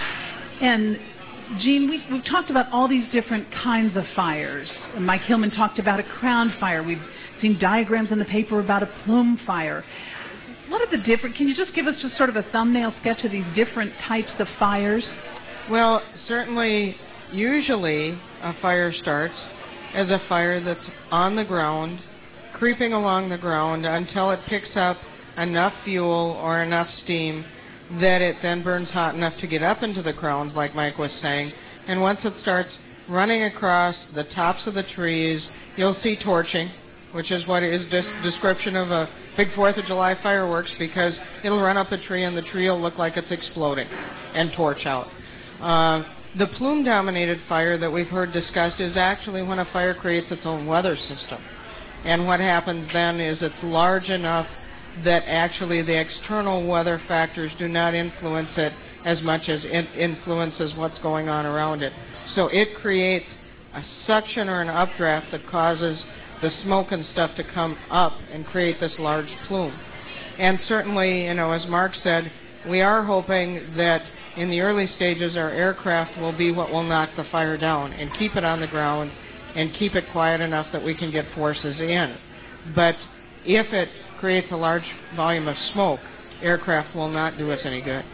And Gene, we, we've talked about all these different kinds of fires. Mike Hillman talked about a crown fire. We've seen diagrams in the paper about a plume fire. What are the different, can you just give us just sort of a thumbnail sketch of these different types of fires? Well, certainly, usually a fire starts as a fire that's on the ground, creeping along the ground until it picks up enough fuel or enough steam that it then burns hot enough to get up into the ground, like Mike was saying. And once it starts running across the tops of the trees, you'll see torching, which is what is this description of a big Fourth of July fireworks, because it'll run up a tree and the tree will look like it's exploding and torch out. Uh, the plume-dominated fire that we've heard discussed is actually when a fire creates its own weather system. And what happens then is it's large enough that actually the external weather factors do not influence it as much as it influences what's going on around it. So it creates a suction or an updraft that causes the smoke and stuff to come up and create this large plume. And certainly, you know, as Mark said, we are hoping that in the early stages our aircraft will be what will knock the fire down and keep it on the ground and keep it quiet enough that we can get forces in. But if it creates a large volume of smoke, aircraft will not do us any good.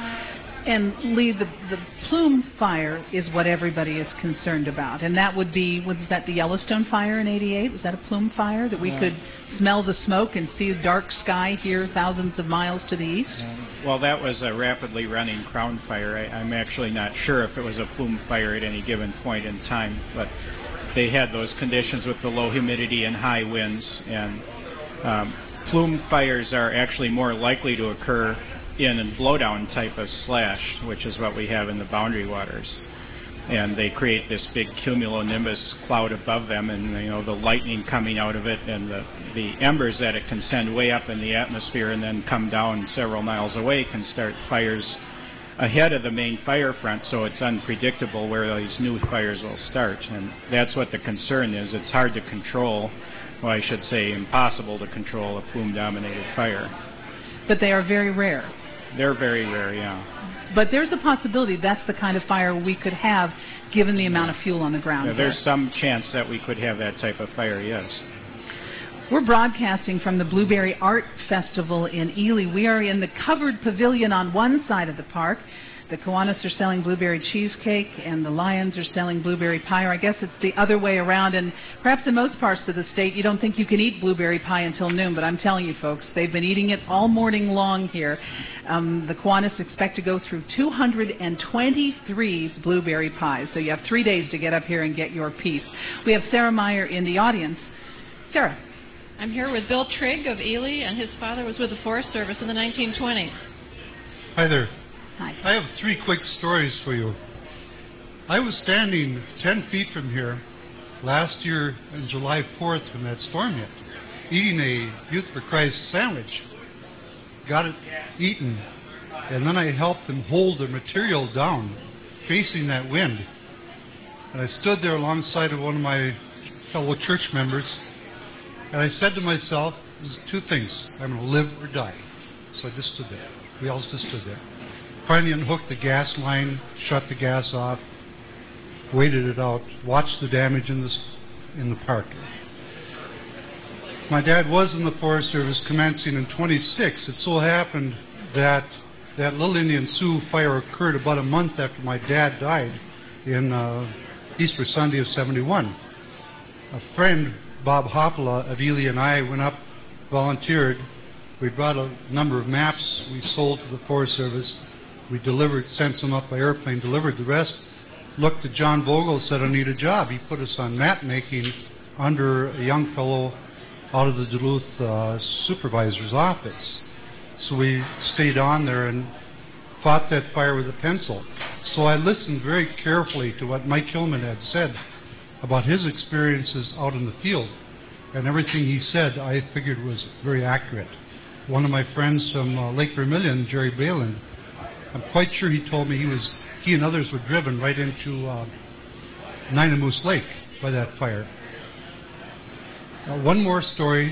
And Lee, the, the plume fire is what everybody is concerned about, and that would be, was that the Yellowstone fire in eighty-eight? Was that a plume fire, that we Yeah. could smell the smoke and see a dark sky here thousands of miles to the east? Well, that was a rapidly running crown fire. I, I'm actually not sure if it was a plume fire at any given point in time, but they had those conditions with the low humidity and high winds, and um, plume fires are actually more likely to occur in a blowdown type of slash, which is what we have in the boundary waters. and they create this big cumulonimbus cloud above them, and you know the lightning coming out of it, and the the embers that it can send way up in the atmosphere and then come down several miles away can start fires ahead of the main fire front, so it's unpredictable where these new fires will start, and that's what the concern is. It's hard to control, well, I should say impossible to control a plume-dominated fire. But they are very rare. They're very rare, yeah. But there's a possibility that's the kind of fire we could have given the amount of fuel on the ground. Yeah, there's some chance that we could have that type of fire, yes. We're broadcasting from the Blueberry Art Festival in Ely. We are in the covered pavilion on one side of the park. The Kiwanis are selling blueberry cheesecake, and the Lions are selling blueberry pie, or I guess it's the other way around. And perhaps in most parts of the state, you don't think you can eat blueberry pie until noon, but I'm telling you, folks, they've been eating it all morning long here. Um, the Kiwanis expect to go through two hundred twenty-three blueberry pies, so you have three days to get up here and get your piece. We have Sarah Meyer in the audience. Sarah. I'm here with Bill Trigg of Ely, and his father was with the Forest Service in the nineteen twenties. Hi there. Hi. I have three quick stories for you. I was standing ten feet from here last year on July fourth when that storm hit, eating a Youth for Christ sandwich. Got it eaten, and then I helped them hold the material down, facing that wind. And I stood there alongside of one of my fellow church members, and I said to myself, there's two things. I'm going to live or die. So I just stood there. We all just stood there. Finally unhooked the gas line, shut the gas off, waited it out, watched the damage in, this, in the park. My dad was in the Forest Service commencing in twenty-six. It so happened that that Little Indian Sioux fire occurred about a month after my dad died in uh, Easter Sunday of seventy-one. A friend, Bob Hoppala of Ely, and I went up, volunteered. We brought a number of maps we sold to the Forest Service. We delivered, sent some up by airplane, delivered the rest. Looked at John Vogel, said, I need a job. He put us on map making under a young fellow out of the Duluth uh, supervisor's office. So we stayed on there and fought that fire with a pencil. So I listened very carefully to what Mike Hillman had said about his experiences out in the field, and everything he said I figured was very accurate. One of my friends from uh, Lake Vermilion, Jerry Balin, I'm quite sure he told me he was he and others were driven right into uh, Ninamoose Lake by that fire. Uh, one more story.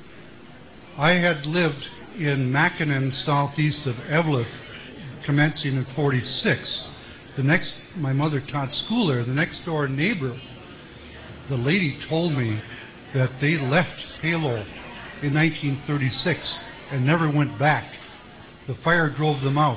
I had lived in Mackinac, southeast of Eveleth, commencing in forty-six. The next, my mother taught school there. The next door neighbor, the lady told me that they left Halo in nineteen thirty-six and never went back. The fire drove them out.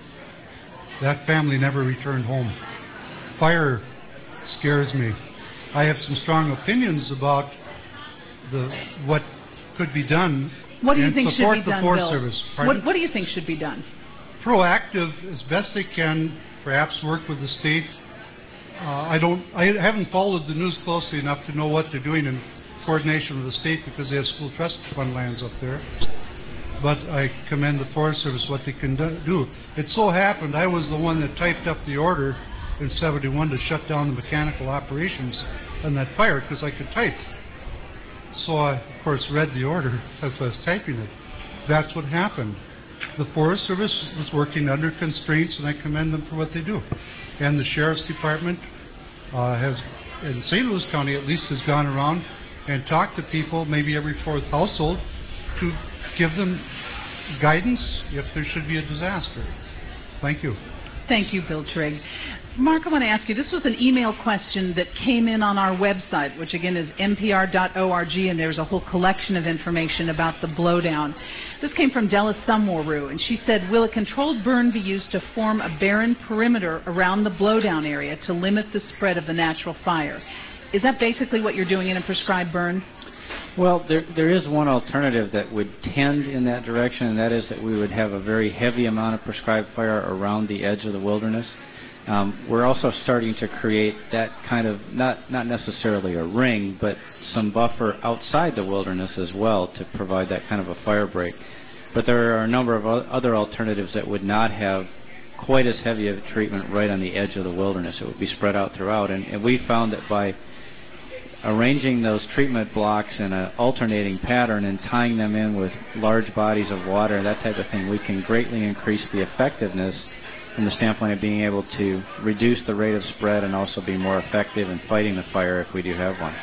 That family never returned home. Fire scares me. I have some strong opinions about the what could be done. What do you and think should support be the done, Forest Bill? Service. What, what do you think should be done? Proactive as best they can, perhaps work with the state. Uh, I don't. I haven't followed the news closely enough to know what they're doing in coordination with the state because they have school trust fund lands up there. But I commend the Forest Service what they can do. It so happened I was the one that typed up the order in seventy-one to shut down the mechanical operations on that fire because I could type. So I, of course, read the order as I was typing it. That's what happened. The Forest Service was working under constraints, and I commend them for what they do. And the Sheriff's Department uh, has, in Saint Louis County at least, has gone around and talked to people, maybe every fourth household, to give them guidance if there should be a disaster. Thank you. Thank you, Bill Trigg. Mark, I want to ask you, this was an email question that came in on our website, which again is n p r dot org, and there's a whole collection of information about the blowdown. This came from Della Sumwaru, and she said, will a controlled burn be used to form a barren perimeter around the blowdown area to limit the spread of the natural fire? Is that basically what you're doing in a prescribed burn? Well, there, there is one alternative that would tend in that direction, and that is that we would have a very heavy amount of prescribed fire around the edge of the wilderness. Um, we're also starting to create that kind of, not, not necessarily a ring, but some buffer outside the wilderness as well to provide that kind of a fire break. But there are a number of other alternatives that would not have quite as heavy of a treatment right on the edge of the wilderness. It would be spread out throughout. And, and we found that by arranging those treatment blocks in an alternating pattern and tying them in with large bodies of water, that type of thing, we can greatly increase the effectiveness from the standpoint of being able to reduce the rate of spread and also be more effective in fighting the fire if we do have one.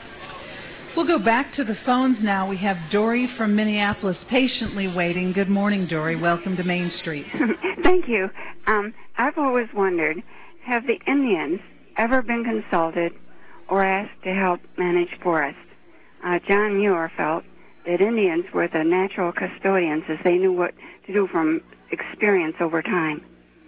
We'll go back to the phones now. We have Dory from Minneapolis patiently waiting. Good morning, Dory. Welcome to Main Street. Thank you. Um, I've always wondered, have the Indians ever been consulted or asked to help manage forests? Uh, John Muir felt that Indians were the natural custodians, as they knew what to do from experience over time.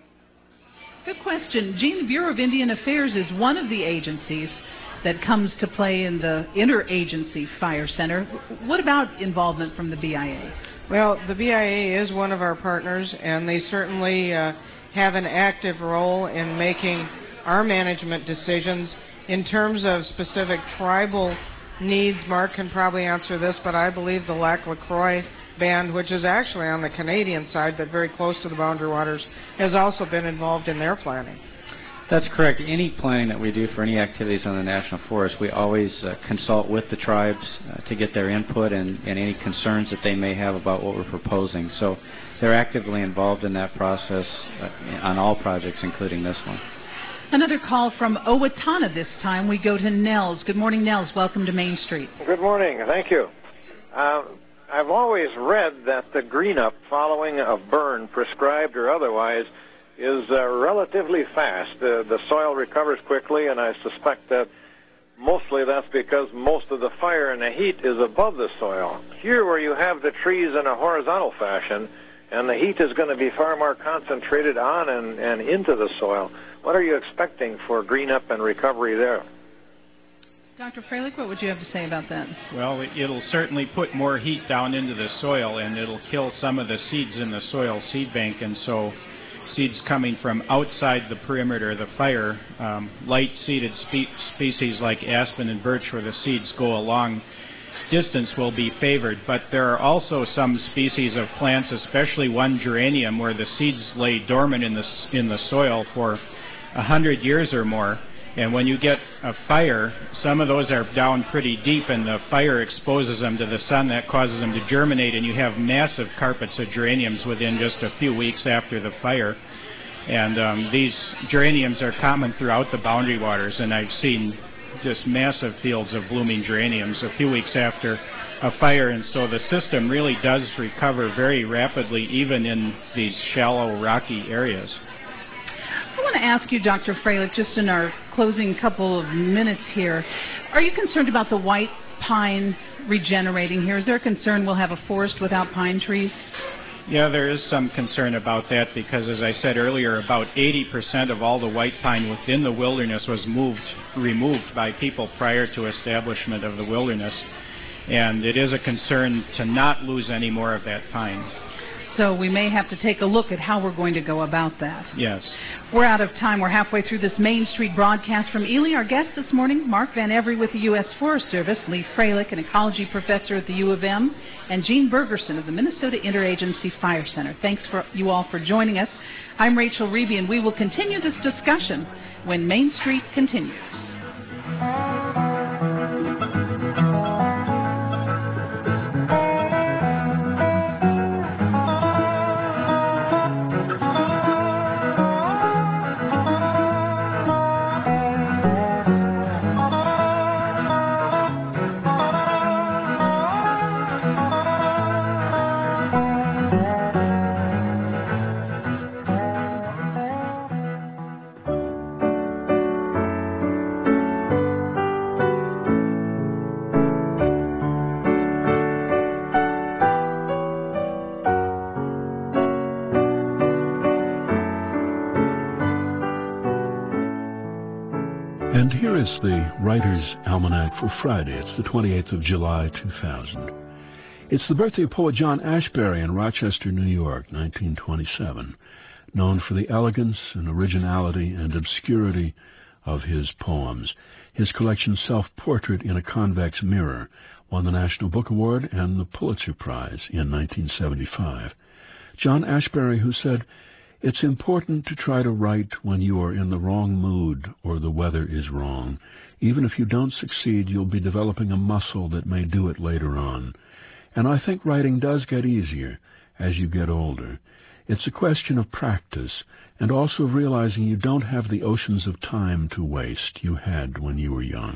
Good question. Gene, the Bureau of Indian Affairs is one of the agencies that comes to play in the Interagency Fire Center. What about involvement from the B I A? Well, the B I A is one of our partners, and they certainly uh, have an active role in making our management decisions. In terms of specific tribal needs, Mark can probably answer this, but I believe the Lac La Croix Band, which is actually on the Canadian side but very close to the Boundary Waters, has also been involved in their planning. That's correct. Any planning that we do for any activities on the National Forest, we always uh, consult with the tribes uh, to get their input and, and any concerns that they may have about what we're proposing. So they're actively involved in that process uh, on all projects, including this one. Another call from Owatonna this time. We go to Nels. Good morning, Nels. Welcome to Main Street. Good morning. Thank you. Uh, I've always read that the green up following a burn, prescribed or otherwise, is uh, relatively fast. Uh, the soil recovers quickly, and I suspect that mostly that's because most of the fire and the heat is above the soil. Here, where you have the trees in a horizontal fashion, and the heat is going to be far more concentrated on and, and into the soil, what are you expecting for green up and recovery there? Doctor Freilich, what would you have to say about that? Well, it'll certainly put more heat down into the soil, and it'll kill some of the seeds in the soil seed bank, and so seeds coming from outside the perimeter of the fire, um, light-seeded spe species like aspen and birch, where the seeds go a long distance, will be favored. But there are also some species of plants, especially one geranium, where the seeds lay dormant in the, in the soil for a hundred years or more. And when you get a fire, some of those are down pretty deep, and the fire exposes them to the sun. That causes them to germinate, and you have massive carpets of geraniums within just a few weeks after the fire. And um, these geraniums are common throughout the Boundary Waters, and I've seen just massive fields of blooming geraniums a few weeks after a fire. And so the system really does recover very rapidly, even in these shallow, rocky areas. I want to ask you, Doctor Freilich, just in our closing couple of minutes here, are you concerned about the white pine regenerating here? Is there a concern we'll have a forest without pine trees? Yeah, there is some concern about that because, as I said earlier, about eighty percent of all the white pine within the wilderness was moved, removed by people prior to establishment of the wilderness. And it is a concern to not lose any more of that pine. So we may have to take a look at how we're going to go about that. Yes. We're out of time. We're halfway through this Main Street broadcast from Ely. Our guest this morning, Mark Van Every with the U S Forest Service, Lee Freilich, an ecology professor at the U of M, and Gene Bergerson of the Minnesota Interagency Fire Center. Thanks for you all for joining us. I'm Rachel Reeby, and we will continue this discussion when Main Street continues. And here is the Writer's Almanac for Friday. It's the twenty-eighth of July, two thousand. It's the birthday of poet John Ashbery in Rochester, New York, nineteen twenty-seven, known for the elegance and originality and obscurity of his poems. His collection Self-Portrait in a Convex Mirror won the National Book Award and the Pulitzer Prize in nineteen seventy-five. John Ashbery, who said, It's important to try to write when you are in the wrong mood or the weather is wrong. Even if you don't succeed, you'll be developing a muscle that may do it later on. And I think writing does get easier as you get older. It's a question of practice and also of realizing you don't have the oceans of time to waste you had when you were young.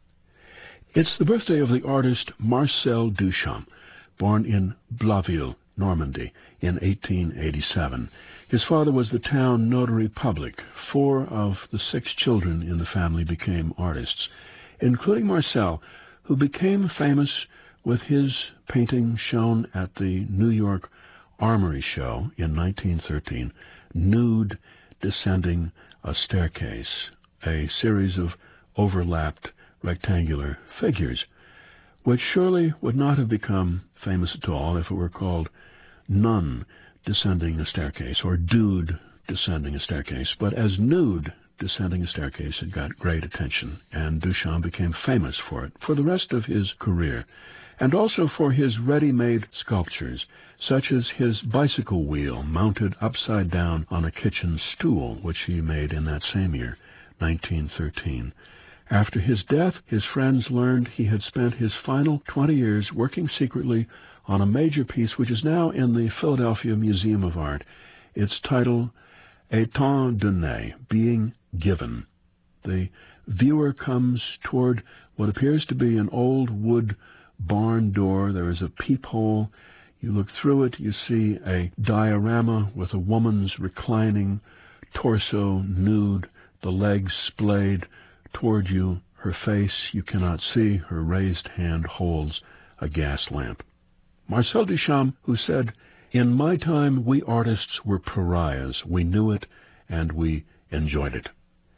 It's the birthday of the artist Marcel Duchamp, born in Blainville, Normandy, in eighteen eighty-seven. His father was the town notary public. Four of the six children in the family became artists, including Marcel, who became famous with his painting shown at the New York Armory Show in nineteen thirteen, Nude Descending a Staircase, a series of overlapped rectangular figures, which surely would not have become famous at all if it were called Nun Descending a Staircase or Dude Descending a Staircase. But as Nude Descending a Staircase, it got great attention, and Duchamp became famous for it for the rest of his career, and also for his ready-made sculptures, such as his bicycle wheel mounted upside down on a kitchen stool, which he made in that same year, nineteen thirteen. After his death, his friends learned he had spent his final twenty years working secretly on a major piece which is now in the Philadelphia Museum of Art. Its title, Étant donné, Being Given. The viewer comes toward what appears to be an old wood barn door. There is a peephole. You look through it, you see a diorama with a woman's reclining torso nude, the legs splayed toward you, her face you cannot see, her raised hand holds a gas lamp. Marcel Duchamp, who said, "In my time, we artists were pariahs. We knew it, and we enjoyed it."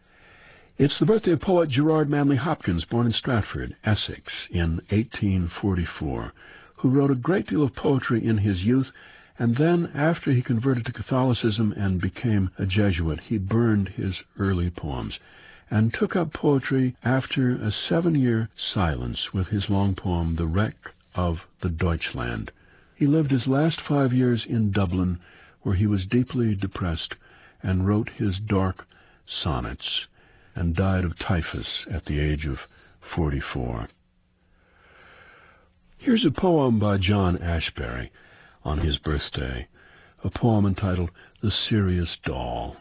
It's the birthday of poet Gerard Manley Hopkins, born in Stratford, Essex, in eighteen forty-four, who wrote a great deal of poetry in his youth, and then, after he converted to Catholicism and became a Jesuit, he burned his early poems and took up poetry after a seven-year silence with his long poem, The Wreck of the Deutschland. He lived his last five years in Dublin, where he was deeply depressed and wrote his dark sonnets, and died of typhus at the age of forty-four. Here's a poem by John Ashbery on his birthday, a poem entitled The Serious Doll.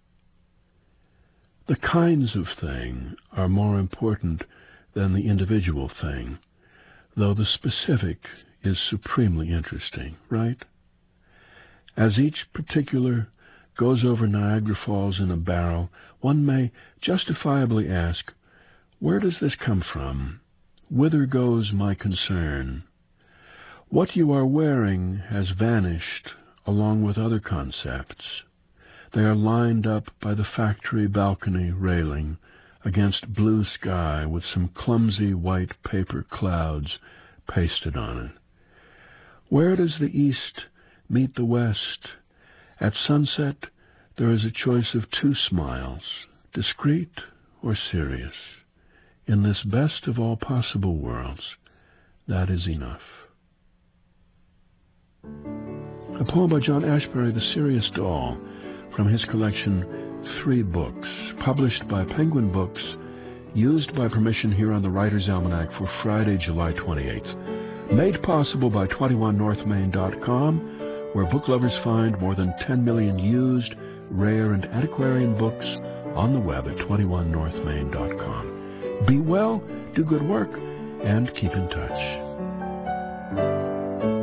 The kinds of thing are more important than the individual thing, though the specific is supremely interesting, right? As each particular goes over Niagara Falls in a barrel, one may justifiably ask, where does this come from? Whither goes my concern? What you are wearing has vanished along with other concepts. They are lined up by the factory balcony railing against blue sky with some clumsy white paper clouds pasted on it. Where does the east meet the west? At sunset, there is a choice of two smiles, discreet or serious. In this best of all possible worlds, that is enough. A poem by John Ashbery, The Serious Doll, from his collection Three Books, published by Penguin Books, used by permission here on the Writer's Almanac for Friday, July twenty-eighth. Made possible by twenty-one north main dot com, where book lovers find more than ten million used, rare, and antiquarian books on the web at twenty-one north main dot com. Be well, do good work, and keep in touch.